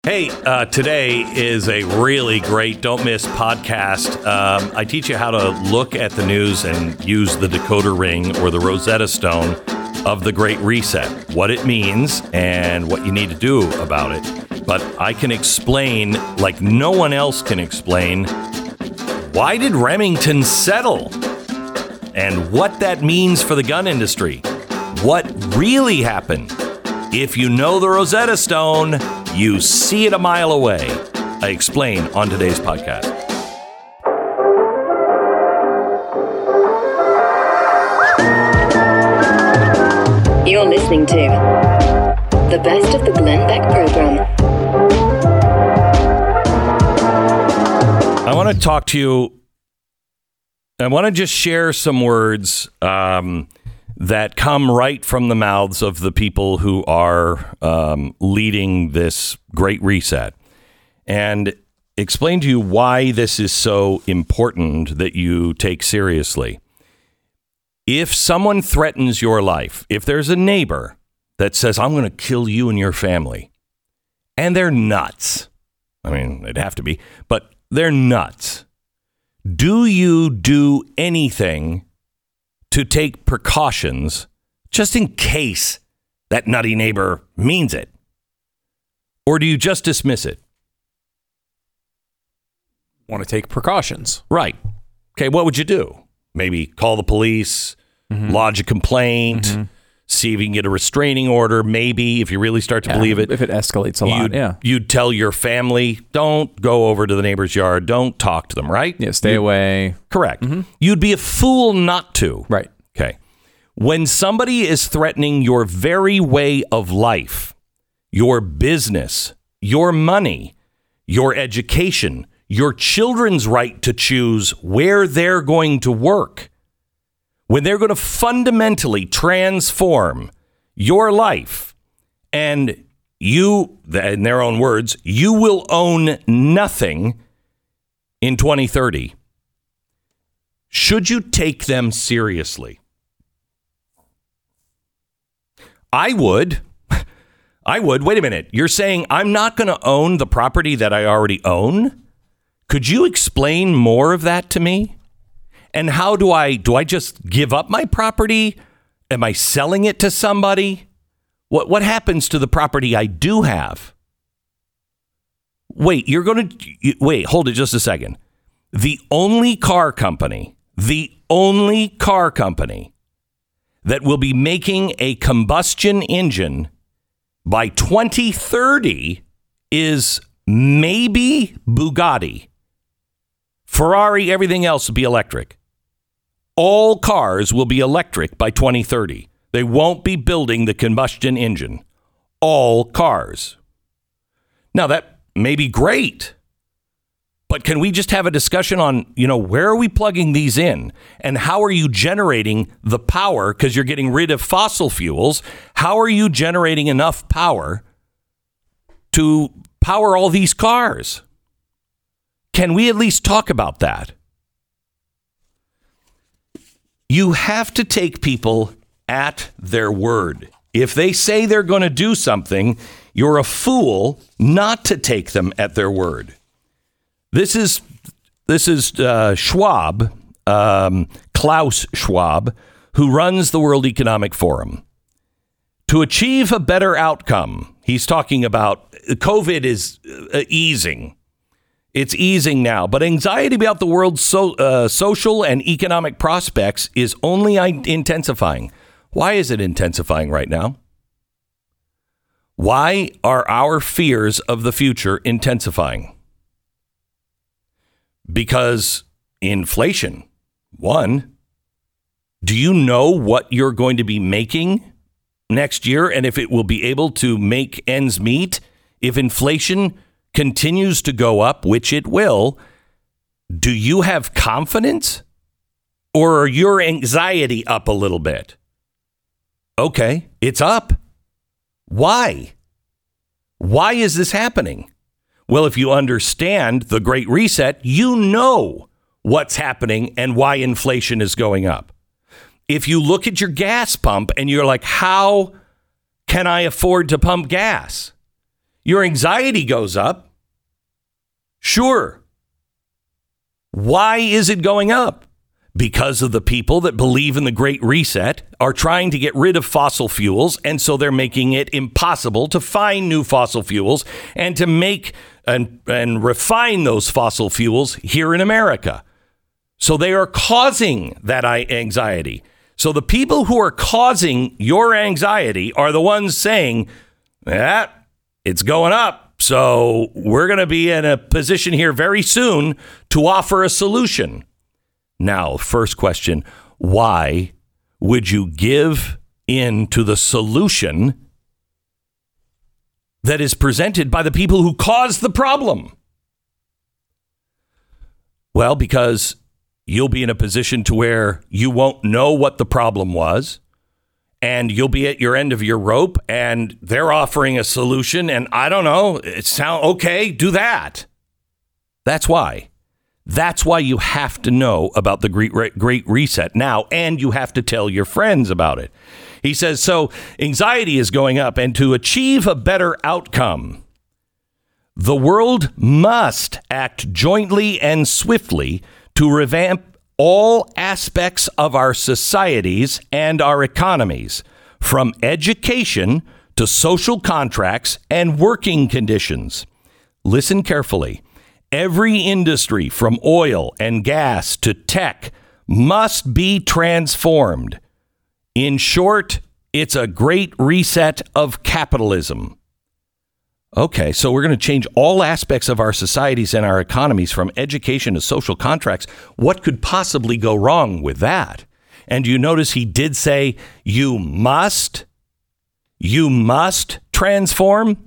Hey, today is a really great Don't Miss podcast. I teach you how to look at the news and use the decoder ring or the Rosetta Stone of the Great Reset, what it means and what you need to do about it. But I can explain, like no one else can explain, why did Remington settle? And what that means for the gun industry. What really happened? If you know the Rosetta Stone, you see it a mile away. I explain on today's podcast. You're listening to the best of the Glenn Beck program. I want to talk to you. I want to just share some words that come right from the mouths of the people who are leading this Great Reset, and explain to you why this is so important that you take seriously. If someone threatens your life, if there's a neighbor that says, I'm going to kill you and your family, and they're nuts. I mean, they'd have to be, but they're nuts. Do you do anything to take precautions just in case that nutty neighbor means it? Or do you just dismiss it? Want to take precautions. Right. Okay, what would you do? Maybe call the police, lodge a complaint, see if you can get a restraining order, maybe, if you really start to believe it. If it escalates a lot, You'd tell your family, don't go over to the neighbor's yard, don't talk to them, right? Yeah, stay away. Correct. You'd be a fool not to. Right. Okay. When somebody is threatening your very way of life, your business, your money, your education, your children's right to choose where they're going to work, when they're going to fundamentally transform your life, and you, in their own words, you will own nothing in 2030, should you take them seriously? I would. Wait a minute. You're saying I'm not going to own the property that I already own? Could you explain more of that to me? And how do I just give up my property? Am I selling it to somebody? What happens to the property I do have? Wait, hold it just a second. The only car company that will be making a combustion engine by 2030 is maybe Bugatti. Ferrari, everything else will be electric. All cars will be electric by 2030. They won't be building the combustion engine. All cars. Now, that may be great, but can we just have a discussion on, where are we plugging these in? And how are you generating the power? Because you're getting rid of fossil fuels. How are you generating enough power to power all these cars? Can we at least talk about that? You have to take people at their word. If they say they're going to do something, you're a fool not to take them at their word. This is Schwab, Klaus Schwab, who runs the World Economic Forum. To achieve a better outcome, he's talking about COVID is easing. It's easing now, but anxiety about the world's social and economic prospects is only intensifying. Why is it intensifying right now? Why are our fears of the future intensifying? Because inflation. One, do you know what you're going to be making next year and if it will be able to make ends meet? If inflation continues to go up, which it will, do you have confidence? Or are your anxiety up a little bit? Okay, it's up. Why? Why is this happening? Well, if you understand the Great Reset, you know what's happening and why inflation is going up. If you look at your gas pump and you're like, how can I afford to pump gas? your anxiety goes up. Sure. Why is it going up? Because of the people that believe in the Great Reset are trying to get rid of fossil fuels, and so they're making it impossible to find new fossil fuels and to make and refine those fossil fuels here in America. So they are causing that anxiety. So the people who are causing your anxiety are the ones saying, it's going up. So we're going to be in a position here very soon to offer a solution. Now, first question, why would you give in to the solution that is presented by the people who caused the problem? Well, because you'll be in a position to where you won't know what the problem was, and you'll be at your end of your rope, and they're offering a solution, and I don't know, it sounds okay, do that. That's why. That's why you have to know about the Great Reset now, and you have to tell your friends about it. He says, so anxiety is going up, and to achieve a better outcome, the world must act jointly and swiftly to revamp all aspects of our societies and our economies, from education to social contracts and working conditions. Listen carefully. Every industry, from oil and gas to tech, must be transformed. In short, it's a great reset of capitalism. Okay, so we're going to change all aspects of our societies and our economies, from education to social contracts. What could possibly go wrong with that? And you notice he did say, you must transform.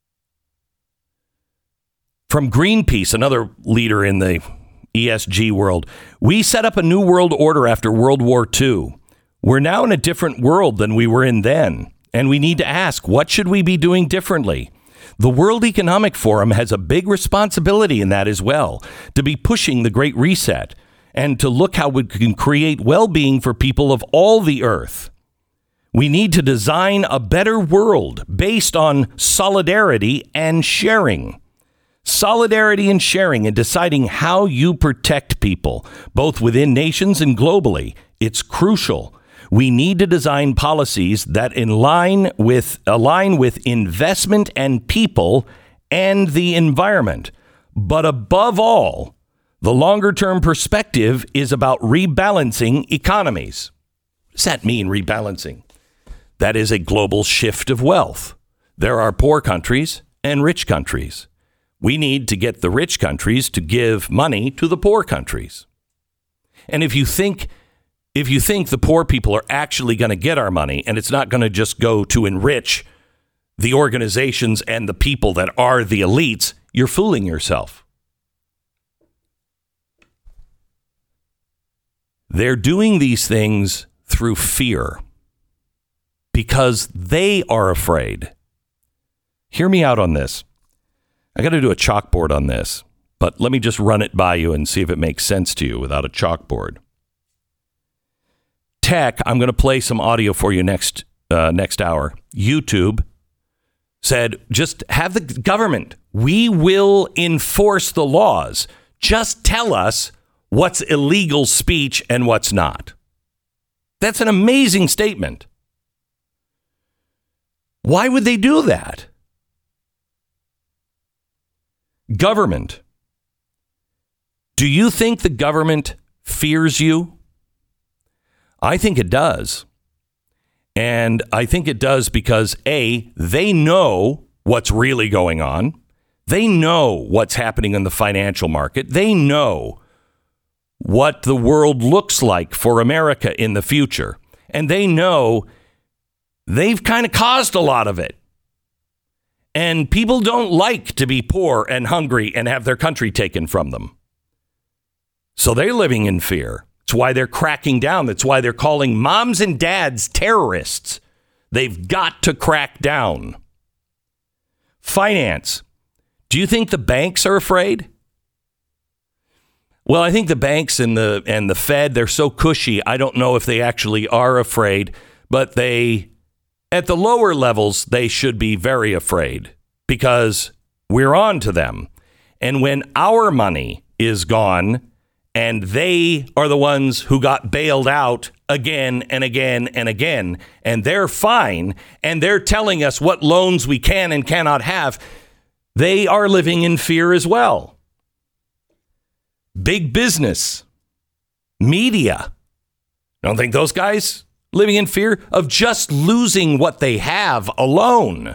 From Greenpeace, another leader in the ESG world, we set up a new world order after World War II. We're now in a different world than we were in then. And we need to ask, what should we be doing differently? The World Economic Forum has a big responsibility in that as well, to be pushing the Great Reset and to look how we can create well-being for people of all the earth. We need to design a better world based on solidarity and sharing. Solidarity and sharing, and deciding how you protect people, both within nations and globally. It's crucial. We need to design policies that align with investment and people and the environment. But above all, the longer term perspective is about rebalancing economies. What does that mean, rebalancing? That is a global shift of wealth. There are poor countries and rich countries. We need to get the rich countries to give money to the poor countries. And if you think the poor people are actually going to get our money, and it's not going to just go to enrich the organizations and the people that are the elites, you're fooling yourself. They're doing these things through fear because they are afraid. Hear me out on this. I got to do a chalkboard on this, but let me just run it by you and see if it makes sense to you without a chalkboard. Tech, I'm going to play some audio for you next hour. YouTube said, just have the government. We will enforce the laws. Just tell us what's illegal speech and what's not. That's an amazing statement. Why would they do that? Government. Do you think the government fears you? I think it does. And I think it does because, A, they know what's really going on. They know what's happening in the financial market. They know what the world looks like for America in the future. And they know they've kind of caused a lot of it. And people don't like to be poor and hungry and have their country taken from them. So they're living in fear. That's why they're cracking down. That's why they're calling moms and dads terrorists. They've got to crack down. Finance. Do you think the banks are afraid? Well, I think the banks and the Fed, they're so cushy. I don't know if they actually are afraid, but at the lower levels, they should be very afraid. because we're on to them. And when our money is gone and they are the ones who got bailed out again and again and again, and they're fine, and they're telling us what loans we can and cannot have, they are living in fear as well. Big business, media. Don't think those guys living in fear of just losing what they have alone.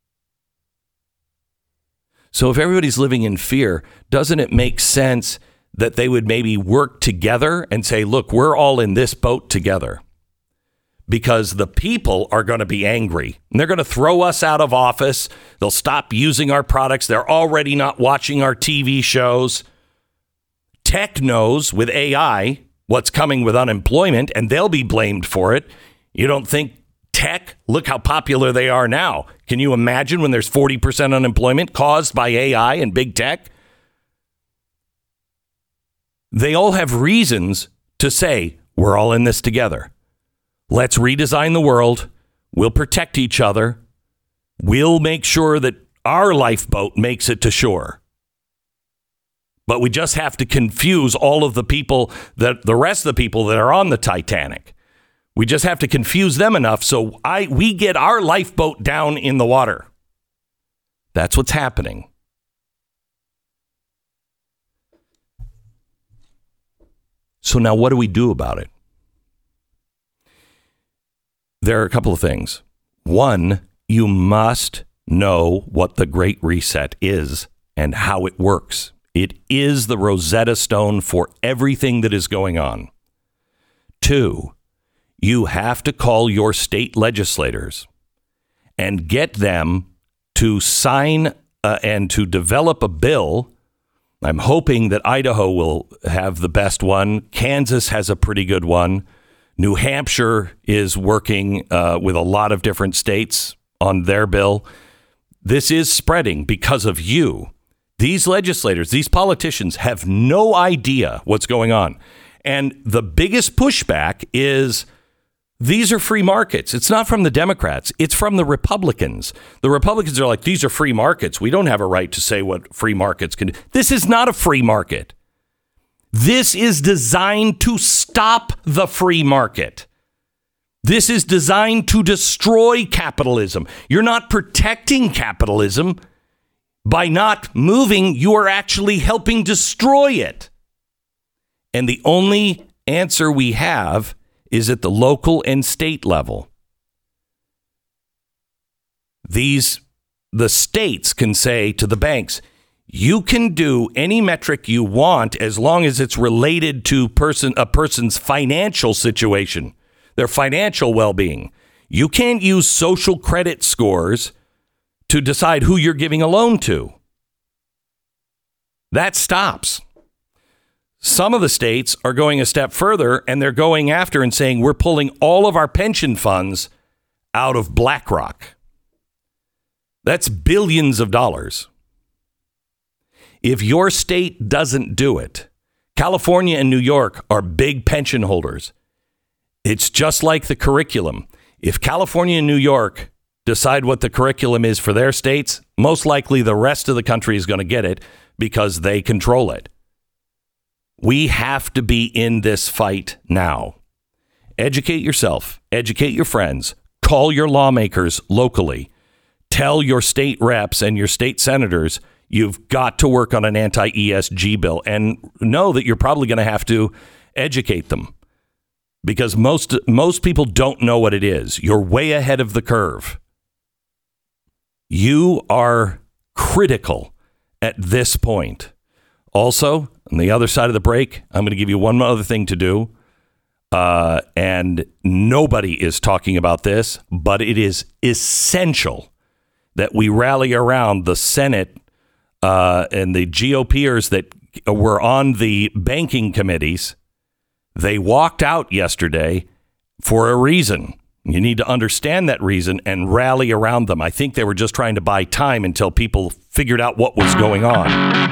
So if everybody's living in fear, doesn't it make sense that they would maybe work together and say, look, we're all in this boat together? Because the people are going to be angry and they're going to throw us out of office. They'll stop using our products. They're already not watching our TV shows. Tech knows with AI what's coming with unemployment, and they'll be blamed for it. You don't think tech, look how popular they are now. Can you imagine when there's 40% unemployment caused by AI and big tech? They all have reasons to say, we're all in this together. Let's redesign the world. We'll protect each other. We'll make sure that our lifeboat makes it to shore. But we just have to confuse all of the people, that the rest of the people that are on the Titanic. We just have to confuse them enough so we get our lifeboat down in the water. That's what's happening. So now what do we do about it? There are a couple of things. One, you must know what the Great Reset is and how it works. It is the Rosetta Stone for everything that is going on. Two, you have to call your state legislators and get them to sign and to develop a bill. I'm hoping that Idaho will have the best one. Kansas has a pretty good one. New Hampshire is working with a lot of different states on their bill. This is spreading because of you. These legislators, these politicians have no idea what's going on. And the biggest pushback is these are free markets. It's not from the Democrats. It's from the Republicans. The Republicans are like, these are free markets. We don't have a right to say what free markets can do. This is not a free market. This is designed to stop the free market. This is designed to destroy capitalism. You're not protecting capitalism. By not moving, you are actually helping destroy it. And the only answer we have is at the local and state level. The states can say to the banks, you can do any metric you want as long as it's related to a person's financial situation, their financial well-being. You can't use social credit scores to decide who you're giving a loan to. That stops. Some of the states are going a step further, and they're going after and saying, we're pulling all of our pension funds out of BlackRock. That's billions of dollars. If your state doesn't do it, California and New York are big pension holders. It's just like the curriculum. If California and New York decide what the curriculum is for their states, most likely the rest of the country is going to get it because they control it. We have to be in this fight now. Educate yourself. Educate your friends. Call your lawmakers locally. Tell your state reps and your state senators you've got to work on an anti-ESG bill, and know that you're probably going to have to educate them because most people don't know what it is. You're way ahead of the curve. You are critical at this point. Also, on the other side of the break, I'm going to give you one other thing to do. And nobody is talking about this, but it is essential that we rally around the Senate and the GOPers that were on the banking committees. They walked out yesterday for a reason. You need to understand that reason and rally around them. I think they were just trying to buy time until people figured out what was going on.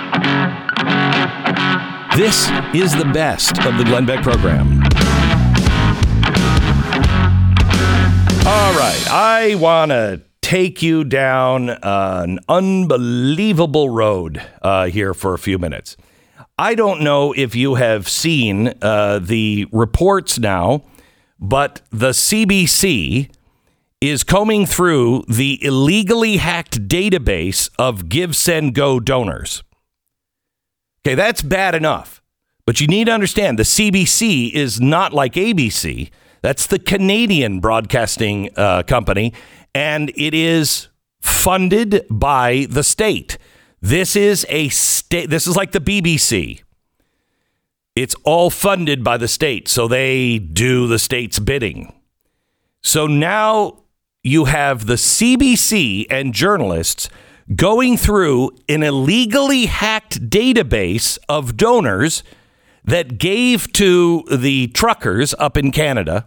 This is the best of the Glenn Beck program. All right. I want to take you down an unbelievable road here for a few minutes. I don't know if you have seen the reports now, but the CBC is combing through the illegally hacked database of GiveSendGo donors. Okay, that's bad enough. But you need to understand the CBC is not like ABC. That's the Canadian broadcasting company, and it is funded by the state. This is a state. This is like the BBC. It's all funded by the state, so they do the state's bidding. So now you have the CBC and journalists going through an illegally hacked database of donors that gave to the truckers up in Canada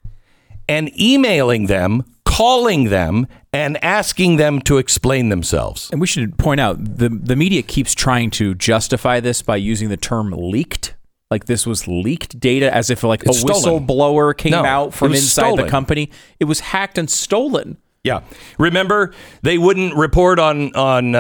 and emailing them, calling them, and asking them to explain themselves. And we should point out, the media keeps trying to justify this by using the term leaked. Like this was leaked data, as if like It's a stolen. whistleblower came No, out from it was inside stolen. the company. It was hacked and stolen. Yeah. Remember, they wouldn't report on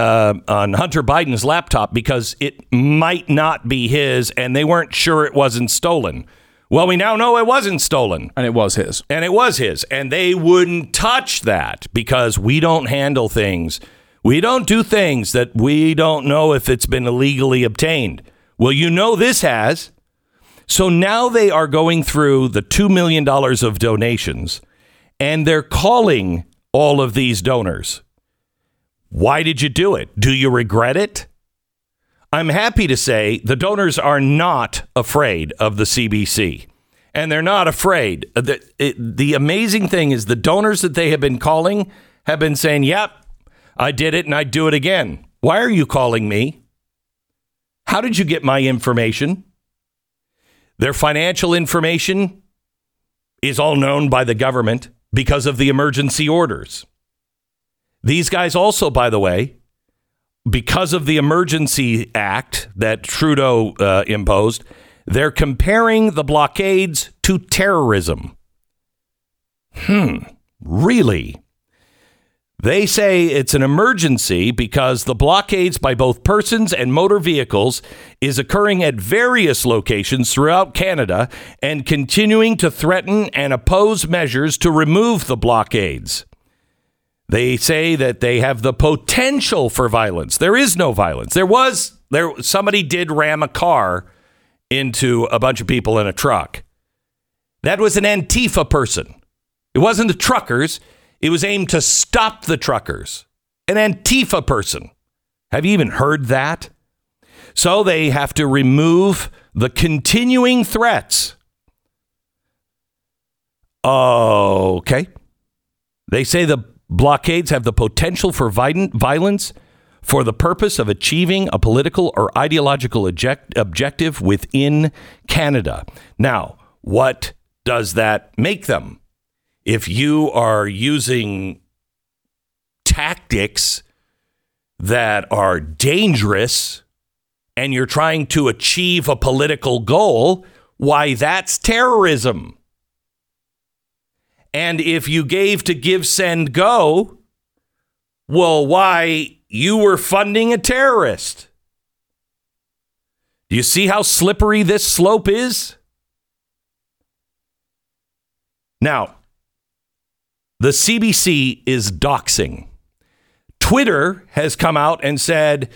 Hunter Biden's laptop because it might not be his, and they weren't sure it wasn't stolen. Well, we now know it wasn't stolen. And it was his. And it was his. And they wouldn't touch that because we don't handle things. We don't do things that we don't know if it's been illegally obtained. Well, you know this has. So now they are going through the $2 million of donations, and they're calling all of these donors. Why did you do it? Do you regret it? I'm happy to say the donors are not afraid of the CBC, and they're not afraid. The amazing thing is the donors that they have been calling have been saying, yep, I did it and I'd do it again. Why are you calling me? How did you get my information? Their financial information is all known by the government because of the emergency orders. These guys also, by the way, because of the Emergency Act that Trudeau imposed, they're comparing the blockades to terrorism. Really? They say it's an emergency because the blockades by both persons and motor vehicles is occurring at various locations throughout Canada and continuing to threaten and oppose measures to remove the blockades. They say that they have the potential for violence. There is no violence. Somebody did ram a car into a bunch of people in a truck. That was an Antifa person. It wasn't the truckers. It was aimed to stop the truckers. An Antifa person. Have you even heard that? So they have to remove the continuing threats. Okay. They say the blockades have the potential for violence for the purpose of achieving a political or ideological objective within Canada. Now, what does that make them? If you are using tactics that are dangerous and you're trying to achieve a political goal, why, that's terrorism. And if you gave to GiveSendGo, well, why, you were funding a terrorist. Do you see how slippery this slope is? Now, the CBC is doxing. Twitter has come out and said,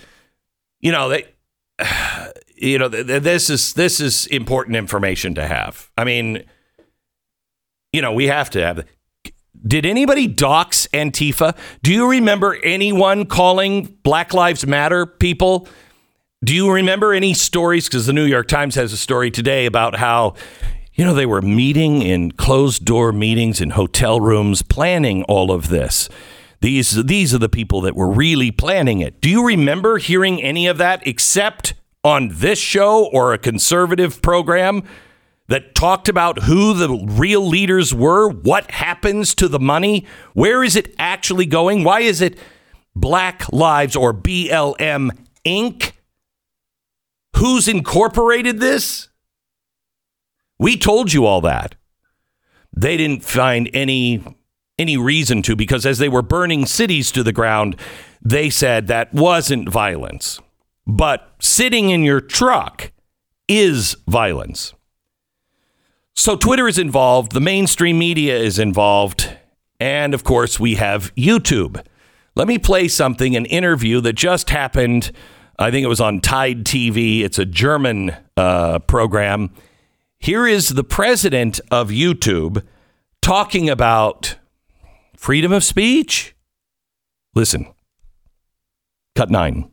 this is important information to have. I mean, we have to have it. Did anybody dox Antifa? Do you remember anyone calling Black Lives Matter people? Do you remember any stories? Because the New York Times has a story today about how, they were meeting in closed door meetings in hotel rooms, planning all of this. These are the people that were really planning it. Do you remember hearing any of that except on this show or a conservative program that talked about who the real leaders were? What happens to the money? Where is it actually going? Why is it Black Lives or BLM Inc.? Who's incorporated this? We told you all that. They didn't find any any reason to, because as they were burning cities to the ground, they said that wasn't violence. But sitting in your truck is violence. So Twitter is involved. The mainstream media is involved. And of course, we have YouTube. Let me play something, an interview that just happened. I think it was on Tide TV. It's a German program. Here is the president of YouTube talking about freedom of speech. Listen. Cut 9.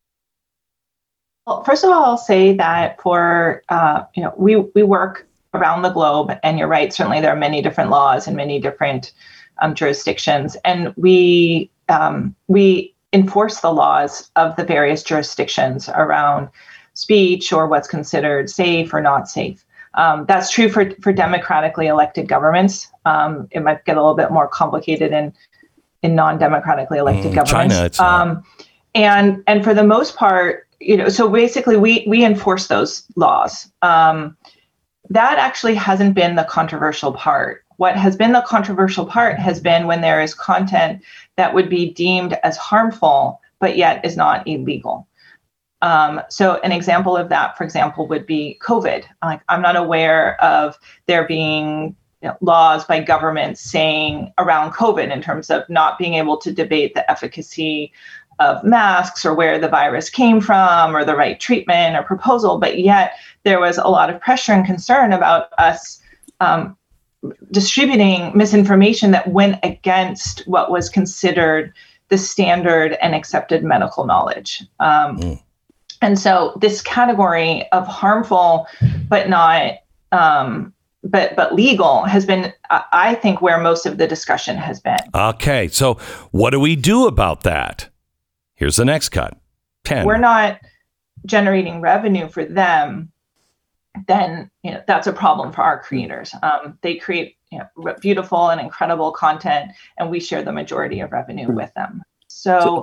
Well, first of all, I'll say that for, we work around the globe, and you're right, certainly there are many different laws in many different jurisdictions, and we enforce the laws of the various jurisdictions around speech or what's considered safe or not safe. That's true for democratically elected governments. It might get a little bit more complicated in non-democratically elected governments. China, it's not. And for the most part, so basically we enforce those laws. That actually hasn't been the controversial part. What has been the controversial part has been when there is content that would be deemed as harmful, but yet is not illegal. So an example of that, for example, would be COVID. I'm not aware of there being laws by governments saying around COVID in terms of not being able to debate the efficacy of masks or where the virus came from or the right treatment or proposal, but yet there was a lot of pressure and concern about us distributing misinformation that went against what was considered the standard and accepted medical knowledge. And so this category of harmful but not but legal has been, I think, where most of the discussion has been. Okay, so what do we do about that? Here's the next cut. 10. We're not generating revenue for them. Then that's a problem for our creators. They create beautiful and incredible content, and we share the majority of revenue with them. So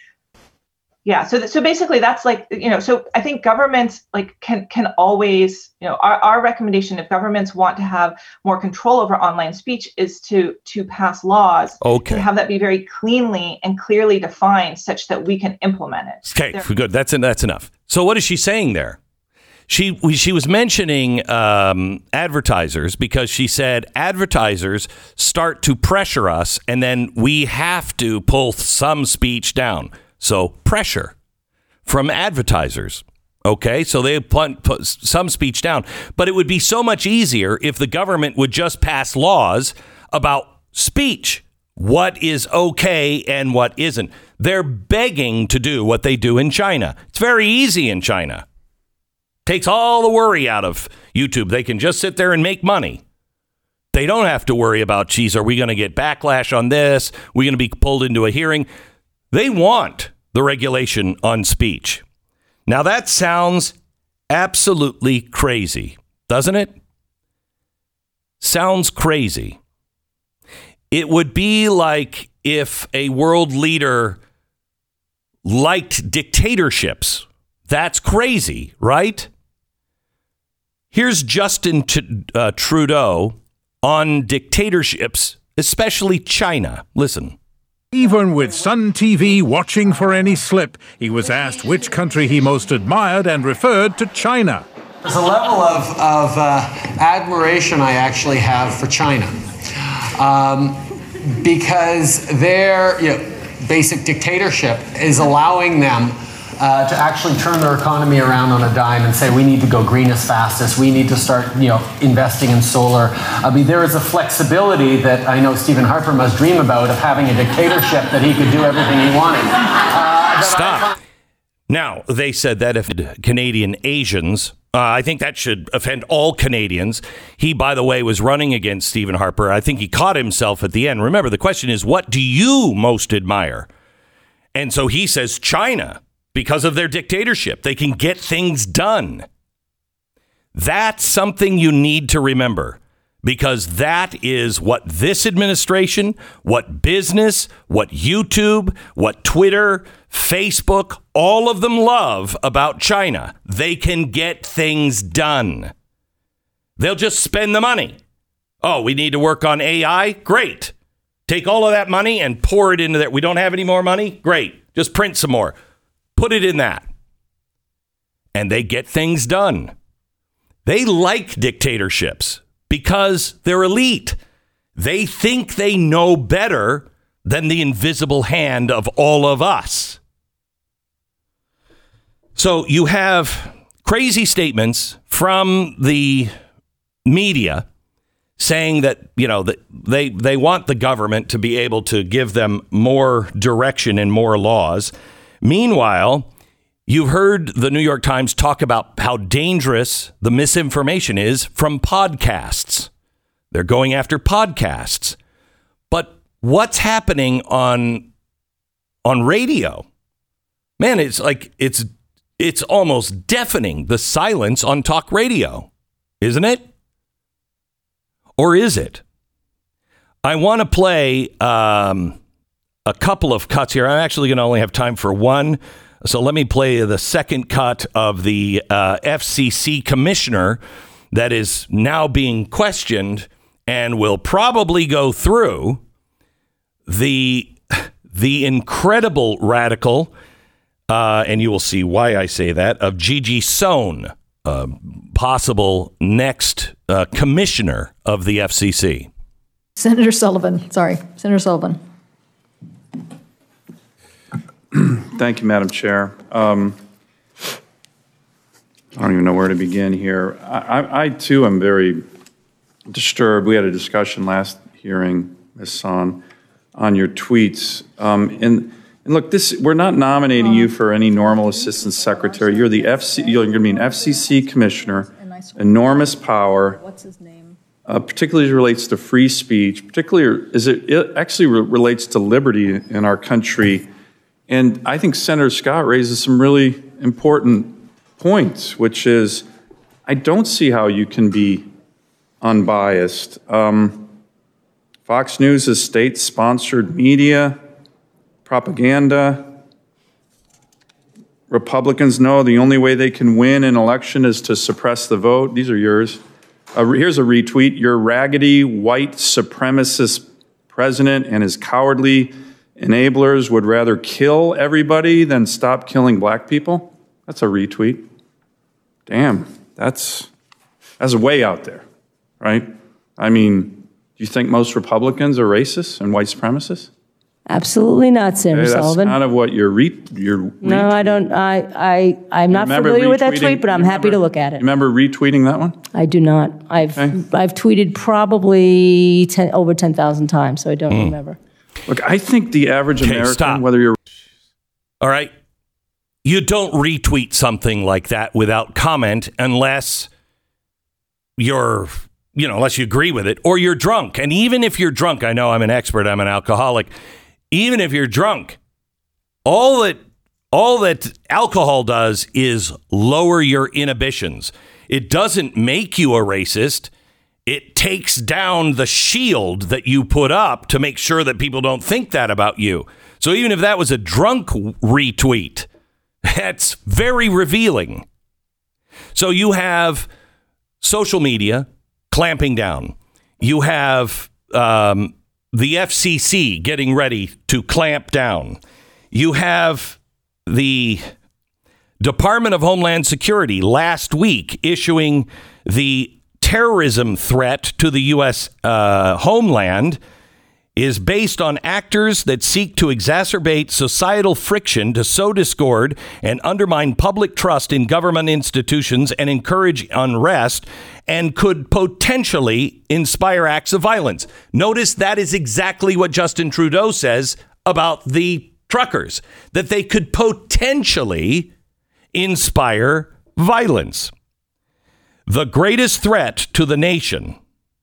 so basically that's so I think governments can always, our recommendation, if governments want to have more control over online speech, is to pass laws and have that be very cleanly and clearly defined such that we can implement it. Okay, good. That's enough. So what is she saying there? She was mentioning advertisers, because she said advertisers start to pressure us and then we have to pull some speech down. So pressure from advertisers. Okay, so they put some speech down. But it would be so much easier if the government would just pass laws about speech. What is okay and what isn't. They're begging to do what they do in China. It's very easy in China. Takes all the worry out of YouTube. They can just sit there and make money. They don't have to worry about, geez, are we going to get backlash on this? We're going to be pulled into a hearing. They want the regulation on speech. Now that sounds absolutely crazy, doesn't it? Sounds crazy. It would be like if a world leader liked dictatorships. That's crazy, right? Here's Justin Trudeau on dictatorships, especially China. Listen. Even with Sun TV watching for any slip, he was asked which country he most admired and referred to China. There's a level of admiration I actually have for China, because their basic dictatorship is allowing them to actually turn their economy around on a dime and say, we need to go green as fast as we need to start, investing in solar. I mean, there is a flexibility that I know Stephen Harper must dream about, of having a dictatorship that he could do everything he wanted. Stop. Now, they said that if Canadian Asians, I think that should offend all Canadians. He, by the way, was running against Stephen Harper. I think he caught himself at the end. Remember, the question is, what do you most admire? And so he says China. Because of their dictatorship, they can get things done. That's something you need to remember, because that is what this administration, what business, what YouTube, what Twitter, Facebook, all of them love about China. They can get things done. They'll just spend the money. Oh, we need to work on AI? Great. Take all of that money and pour it into that. We don't have any more money? Great. Just print some more. Put it in that. And they get things done. They like dictatorships because they're elite. They think they know better than the invisible hand of all of us. So you have crazy statements from the media saying that, that they want the government to be able to give them more direction and more laws. Meanwhile, you've heard the New York Times talk about how dangerous the misinformation is from podcasts. They're going after podcasts. But what's happening on radio? Man, it's like it's almost deafening, the silence on talk radio, isn't it? Or is it? I want to play a couple of cuts here. I'm actually going to only have time for one. So let me play the second cut of the FCC commissioner that is now being questioned and will probably go through the incredible radical, and you will see why I say that, of Gigi Sohn, possible next commissioner of the FCC. Senator Sullivan. Thank you, Madam Chair. I don't even know where to begin here. I too am very disturbed. We had a discussion last hearing, Ms. Sohn, on your tweets. And look, we're not nominating you for any normal assistant secretary. You're you're going to be an FCC commissioner, enormous power. What's his name? Particularly as it relates to free speech, particularly as it actually relates to liberty in our country. And I think Senator Scott raises some really important points, which is I don't see how you can be unbiased. Fox News is state-sponsored media, propaganda. Republicans know the only way they can win an election is to suppress the vote. These are yours. Here's a retweet. Your raggedy white supremacist president and his cowardly enablers would rather kill everybody than stop killing black people. That's a retweet. Damn, that's way out there, right? I mean, do you think most Republicans are racist and white supremacists? Absolutely not, Senator Sullivan. That's kind of what you're No, I don't. I'm not familiar with that tweet, but I'm happy to look at it. You remember retweeting that one? I do not. I've tweeted probably over 10,000 times, so I don't remember. Look, I think the average American, whether you're... All right. You don't retweet something like that without comment unless unless you agree with it or you're drunk. And even if you're drunk, I know I'm an expert, I'm an alcoholic. Even if you're drunk, all that alcohol does is lower your inhibitions. It doesn't make you a racist. It takes down the shield that you put up to make sure that people don't think that about you. So even if that was a drunk retweet, that's very revealing. So you have social media clamping down. You have the FCC getting ready to clamp down. You have the Department of Homeland Security last week issuing the terrorism threat to the U.S. homeland is based on actors that seek to exacerbate societal friction to sow discord and undermine public trust in government institutions and encourage unrest and could potentially inspire acts of violence. Notice that is exactly what Justin Trudeau says about the truckers, that they could potentially inspire violence. The greatest threat to the nation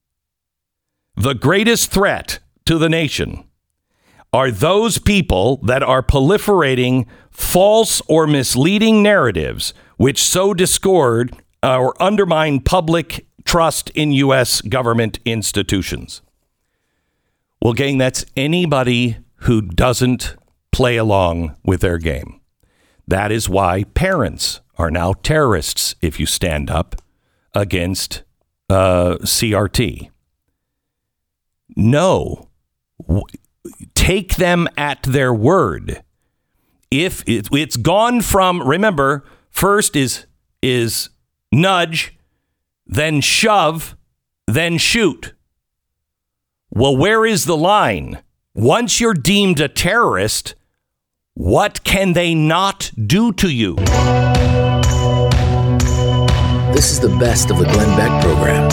are those people that are proliferating false or misleading narratives which sow discord or undermine public trust in U.S. government institutions. Well, gang, that's anybody who doesn't play along with their game. That is why parents are now terrorists if you stand up against CRT. No, Take them at their word. If it's gone from, remember, first is nudge, then shove, then shoot. Well, where is the line? Once you're deemed a terrorist, what can they not do to you? This is the best of the Glenn Beck program.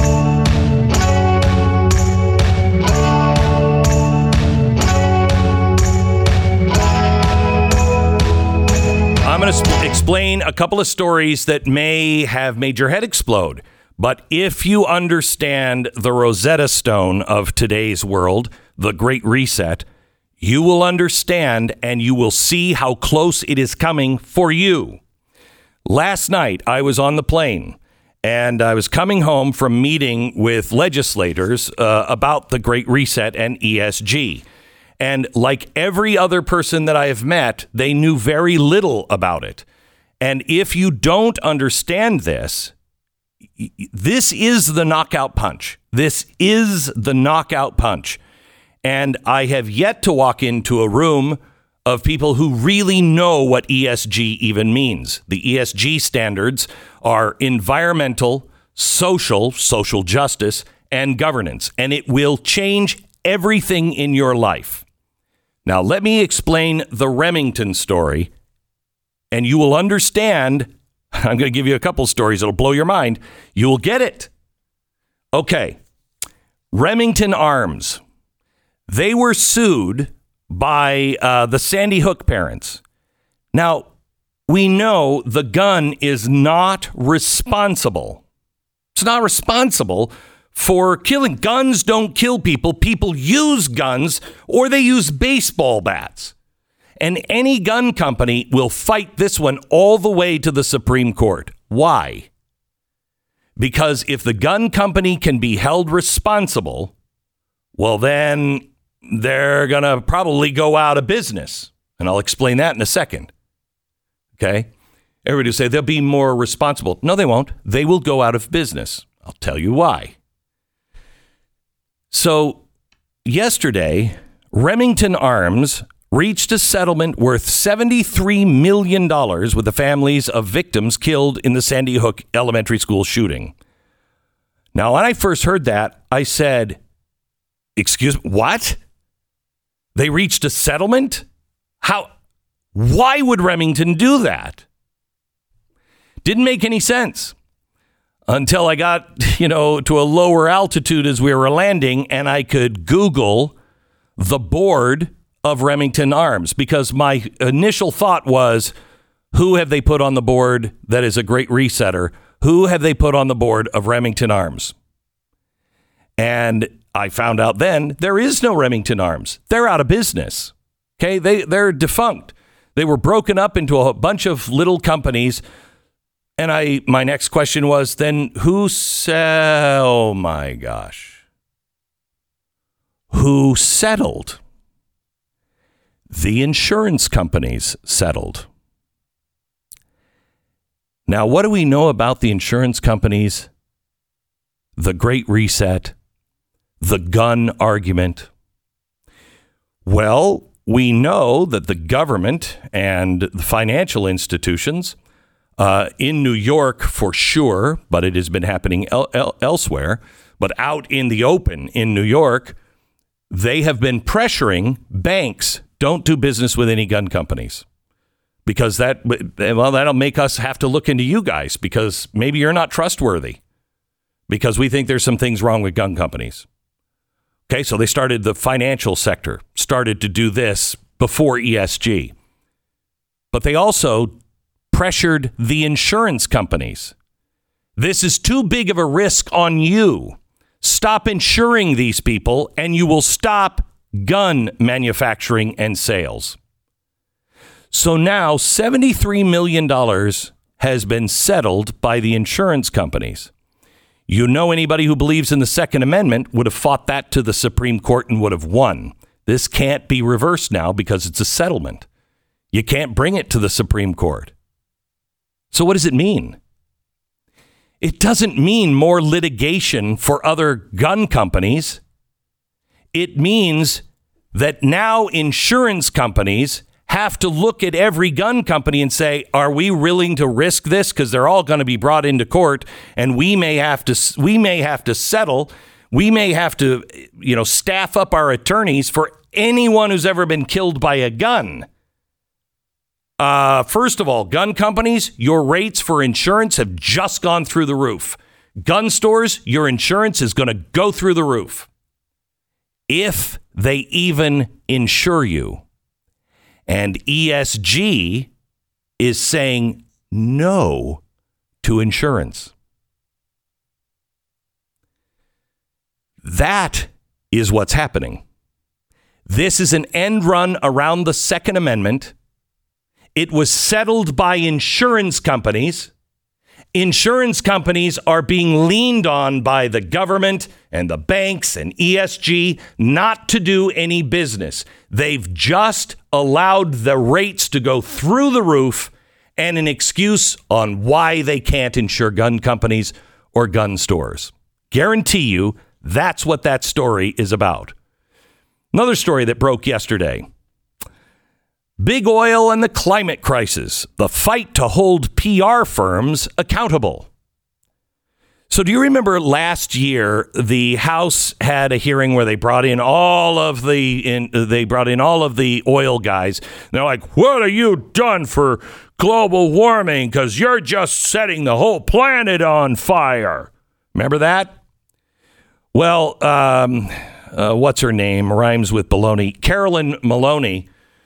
I'm going to explain a couple of stories that may have made your head explode. But if you understand the Rosetta Stone of today's world, the Great Reset, you will understand and you will see how close it is coming for you. Last night, I was on the plane and I was coming home from meeting with legislators about the Great Reset and ESG. And like every other person that I have met, they knew very little about it. And if you don't understand this, this is the knockout punch. This is the knockout punch. And I have yet to walk into a room of people who really know what ESG even means. The ESG standards are environmental, social justice, and governance. And it will change everything in your life. Now, let me explain the Remington story, and you will understand. I'm going to give you a couple stories that'll blow your mind. You will get it. Okay. Remington Arms. They were sued by the Sandy Hook parents. Now, we know the gun is not responsible. It's not responsible for killing. Guns don't kill people. People use guns or they use baseball bats. And any gun company will fight this one all the way to the Supreme Court. Why? Because if the gun company can be held responsible, well, then they're going to probably go out of business. And I'll explain that in a second. Okay? Everybody will say they'll be more responsible. No, they won't. They will go out of business. I'll tell you why. So yesterday, Remington Arms reached a settlement worth $73 million with the families of victims killed in the Sandy Hook elementary school shooting. Now, when I first heard that, I said, excuse me, what? They reached a settlement? How? Why would Remington do that? Didn't make any sense until I got, to a lower altitude as we were landing and I could Google the board of Remington Arms, because my initial thought was, who have they put on the board that is a great resetter? Who have they put on the board of Remington Arms? And I found out then there is no Remington Arms. They're out of business. Okay, they're defunct. They were broken up into a bunch of little companies. And my next question was, then oh my gosh. Who settled? The insurance companies settled. Now, what do we know about the insurance companies? The Great Reset, the gun argument. Well, we know that the government and the financial institutions in New York for sure, but it has been happening elsewhere, but out in the open in New York, they have been pressuring banks, don't do business with any gun companies, because that'll make us have to look into you guys, because maybe you're not trustworthy, because we think there's some things wrong with gun companies. Okay, so the financial sector started to do this before ESG, but they also pressured the insurance companies. This is too big of a risk on you. Stop insuring these people and you will stop gun manufacturing and sales. So now $73 million has been settled by the insurance companies. Anybody who believes in the Second Amendment would have fought that to the Supreme Court and would have won. This can't be reversed now because it's a settlement. You can't bring it to the Supreme Court. So what does it mean? It doesn't mean more litigation for other gun companies. It means that now insurance companies have to look at every gun company and say, are we willing to risk this? Because they're all going to be brought into court, and we may have to settle. We may have to, staff up our attorneys for anyone who's ever been killed by a gun. First of all, gun companies, your rates for insurance have just gone through the roof. Gun stores, your insurance is going to go through the roof. If they even insure you. And ESG is saying no to insurance. That is what's happening. This is an end run around the Second Amendment. It was settled by insurance companies. Insurance companies are being leaned on by the government and the banks and ESG not to do any business. They've just allowed the rates to go through the roof and an excuse on why they can't insure gun companies or gun stores. Guarantee you that's what that story is about. Another story that broke yesterday. Big oil and the climate crisis, the fight to hold PR firms accountable. So do you remember last year, the House had a hearing where they brought in all of the oil guys. They're like, what have you done for global warming? Because you're just setting the whole planet on fire. Remember that? Well, what's her name? Rhymes with baloney. Carolyn Maloney.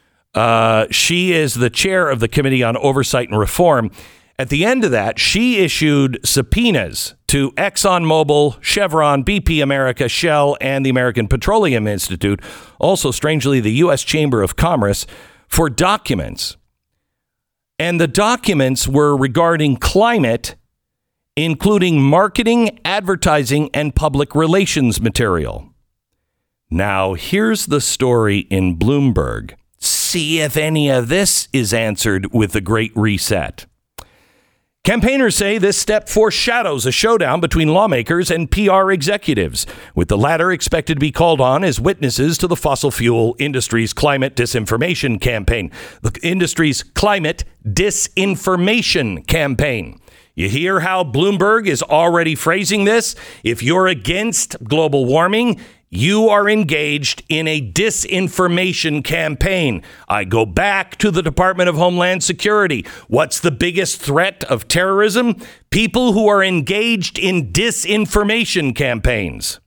She is the chair of the Committee on Oversight and Reform. At the end of that, she issued subpoenas to ExxonMobil, Chevron, BP America, Shell, and the American Petroleum Institute, also, strangely, the U.S. Chamber of Commerce, for documents. And the documents were regarding climate, including marketing, advertising, and public relations material. Now, here's the story in Bloomberg. See if any of this is answered with the Great Reset. Campaigners say this step foreshadows a showdown between lawmakers and PR executives, with the latter expected to be called on as witnesses to the fossil fuel industry's climate disinformation campaign. The industry's climate disinformation campaign. You hear how Bloomberg is already phrasing this? If you're against global warming, you are engaged in a disinformation campaign. I go back to the Department of Homeland Security. What's the biggest threat of terrorism? People who are engaged in disinformation campaigns.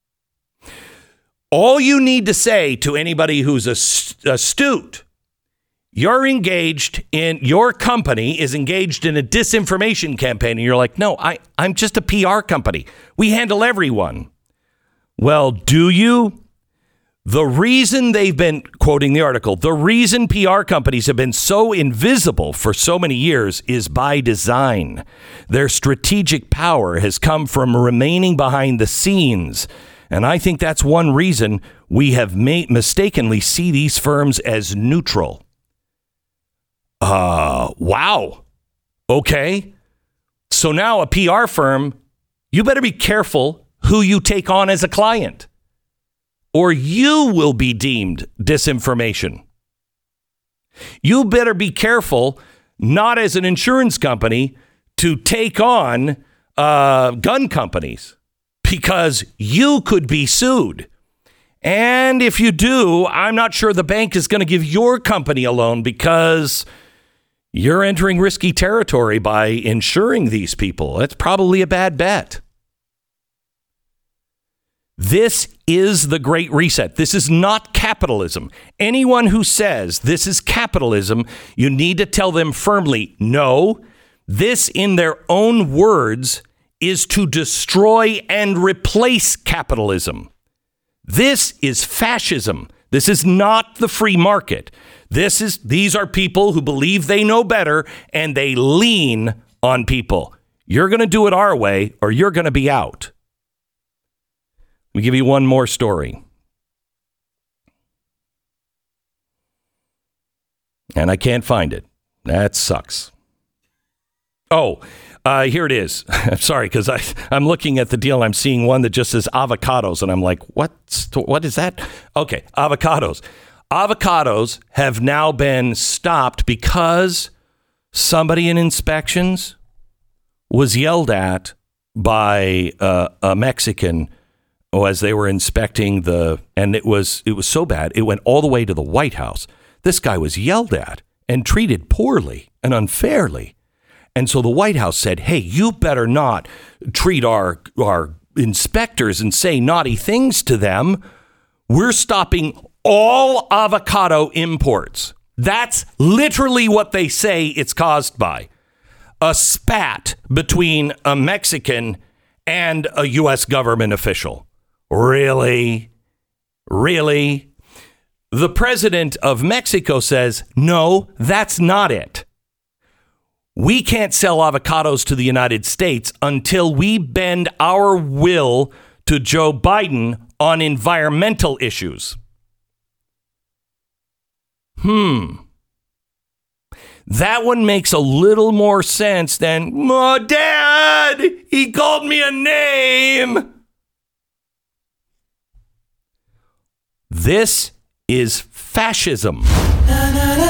All you need to say to anybody who's astute, you're engaged in, your company is engaged in a disinformation campaign. And you're like, no, I'm just a PR company. We handle everyone. Well, do you? The reason they've been, quoting the article, the reason PR companies have been so invisible for so many years is by design. Their strategic power has come from remaining behind the scenes. And I think that's one reason we have mistakenly see these firms as neutral. Wow. Okay. So now a PR firm, you better be careful who you take on as a client, or you will be deemed disinformation. You better be careful, not as an insurance company, to take on gun companies, because you could be sued. And if you do, I'm not sure the bank is going to give your company a loan, because you're entering risky territory by insuring these people. It's probably a bad bet. This is the Great Reset. This is not capitalism. Anyone who says this is capitalism, you need to tell them firmly, no, this, in their own words, is to destroy and replace capitalism. This is fascism. This is not the free market. These are people who believe they know better, and they lean on people. You're going to do it our way, or you're going to be out. Let me give you one more story. And I can't find it. That sucks. Here it is. I'm sorry, because I'm looking at the deal and I'm seeing one that just says avocados. And I'm like, what is that? Okay, avocados. Avocados have now been stopped because somebody in inspections was yelled at by a Mexican as they were inspecting and it was so bad, it went all the way to the White House. This guy was yelled at and treated poorly and unfairly. And so the White House said, hey, you better not treat our inspectors and say naughty things to them. We're stopping all avocado imports. That's literally what they say it's caused by. A spat between a Mexican and a U.S. government official. Really? Really? The president of Mexico says, no, that's not it. We can't sell avocados to the United States until we bend our will to Joe Biden on environmental issues. That one makes a little more sense than, oh, Dad, he called me a name. This is fascism.